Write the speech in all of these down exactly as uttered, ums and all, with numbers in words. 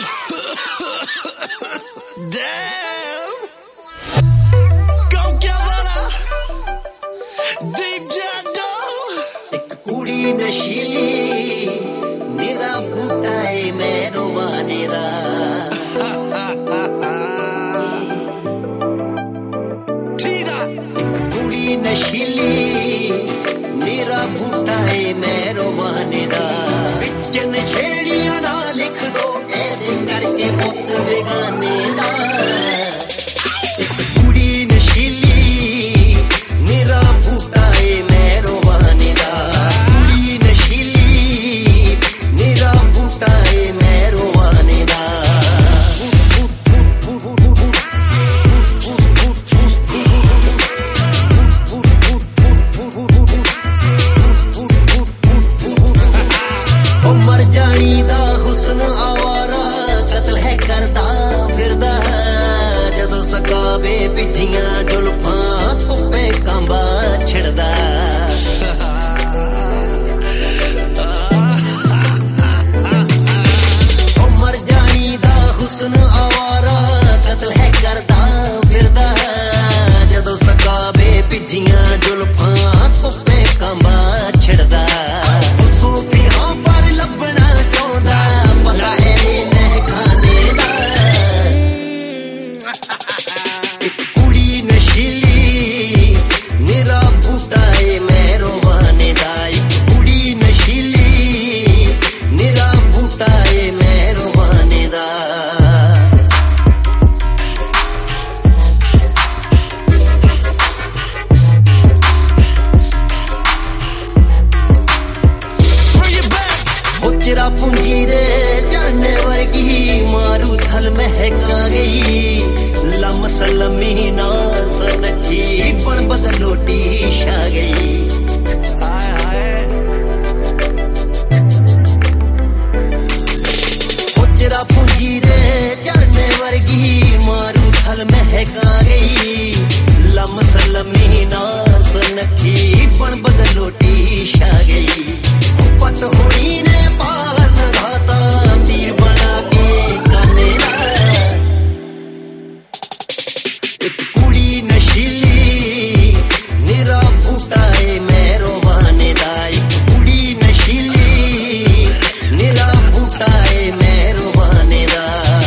Damn. Go get वाला Deep Jado. एक कुड़ी नशीली मेरा बूटा है मैं रोवाने दा Tita. एक कुड़ी नशीली मेरा बूटा है मैं रोवाने दा बिचन छेड़ियां ना लिख दो ऐसे करके पुत बेगाने दा एक कुड़ी नशीली मेरा बूटा है मैं रोवाने दा कुड़ी नशीली मेरा बूटा है मैं रोवाने दा ओ मर जानी दा हुस्न आवारा कत्ल है करदा फिरदा जदों सकावे पिछियां जुल्फां धुप्पे कांबा छिड़दा ओ मर जानी दा हुस्न आवारा कत्ल है करदा फिरदा जदों सकावे पिछियां जुल्फां धुप्पे कांबा छिड़दा सूफियां पर लभना चाहुंदा पता है मैं खाने दा एक कुड़ी नशीली मेरा बूटा है मैं रोवाने दा एक कुड़ी नशीली मेरा बूटा है मैं रोवाने दा Bring it back. ओ चिरा पूंजी रे झरने वर्गी मारू थल महका गई लम सलमी नास नखी पण बदलोटी छा गई हाय हाय ओ चिरा पूंजी रे झरने वर्गी मारू थल महका गई लम सलमी नास नखी पण बदलोटी छा गई पत होनी ने पार घाता तीर बना के काने ला एक कुड़ी नशीली मेरा बूटा है मैं रोवाने दा एक कुड़ी नशीली मेरा बूटा है मैं रोवाने दा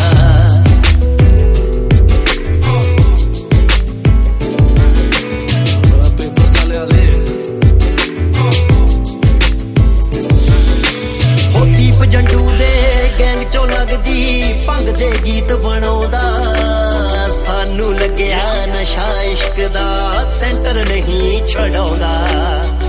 पेपर डाले आदे हो दीप जंडू दे गैंग चो लगदी भंग दे गीत बनाउंदा सानू लग्या नशा इश्क दा सेंटर नहीं छड़ाउंदा